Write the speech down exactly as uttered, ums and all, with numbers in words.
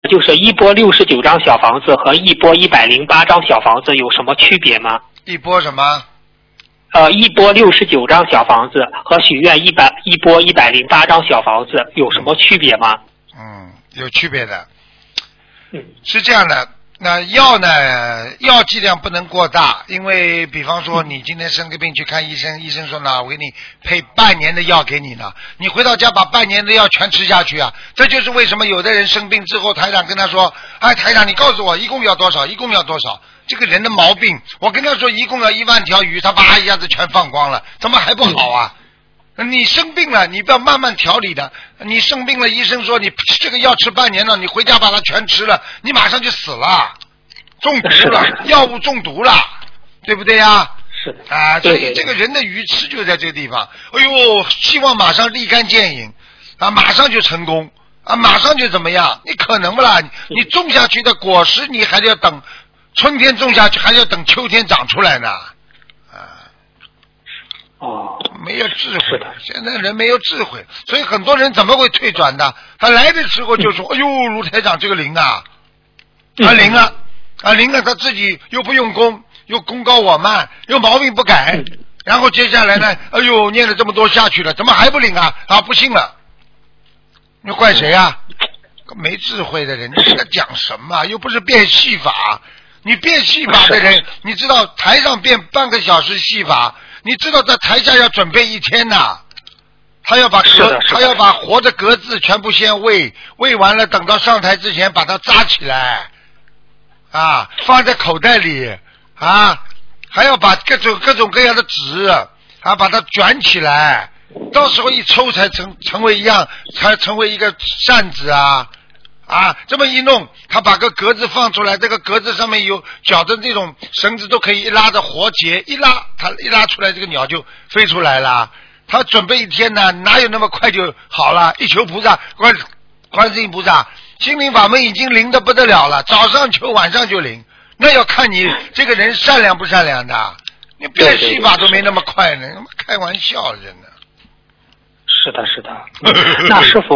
就是一波六十九张小房子和一波一百零八张小房子有什么区别吗？ 一波什么？ 呃，一波六十九张小房子和许愿一百一波一百零八张小房子有什么区别吗？ 嗯，有区别的。 嗯， 是这样的。那药呢？药剂量不能过大，因为比方说你今天生个病去看医生，医生说呢，我给你配半年的药给你呢，你回到家把半年的药全吃下去啊！这就是为什么有的人生病之后，台长跟他说：“哎，台长，你告诉我一共要多少？一共要多少？”这个人的毛病，我跟他说一共要一万条鱼，他叭一下子全放光了，怎么还不好啊？你生病了，你不要慢慢调理的。你生病了，医生说你这个药吃半年了，你回家把它全吃了，你马上就死了，中毒了，药物中毒了，对不对呀？ 是的。 啊，所以这个人的愚痴就在这个地方。哎呦，希望马上立竿见影啊，马上就成功啊，马上就怎么样？你可能不啦？你种下去的果实，你还要等春天种下去，还要等秋天长出来呢。 哦， 没有智慧的，现在人没有智慧，所以很多人怎么会退转的？他来的时候就说：“嗯、哎呦，卢台长这个灵啊，啊灵啊，啊灵啊，他自己又不用功，又功高我慢，又毛病不改，然后接下来呢，哎呦，念了这么多下去了，怎么还不灵啊？啊，不信了，你怪谁啊？没智慧的人，你在讲什么？又不是变戏法，你变戏法的人，你知道台上变半个小时戏法。”你知道在台下要准备一天呐，他要把格，他要把活的格子全部先喂，喂完了，等到上台之前把它扎起来，啊，放在口袋里，啊，还要把各种各种各样的纸啊，把它卷起来，到时候一抽才成成为一样，才成为一个扇子啊。啊，这么一弄，他把个格子放出来，这个格子上面有绞的这种绳子，都可以一拉的活结，一拉，他一拉出来，这个鸟就飞出来了。他准备一天呢，哪有那么快就好了？一求菩萨，观观世音菩萨，心灵法门已经灵得不得了了，早上求，晚上就灵。那要看你这个人善良不善良的，你变戏法都没那么快呢，开玩笑，真的。 是的，是的。那师傅。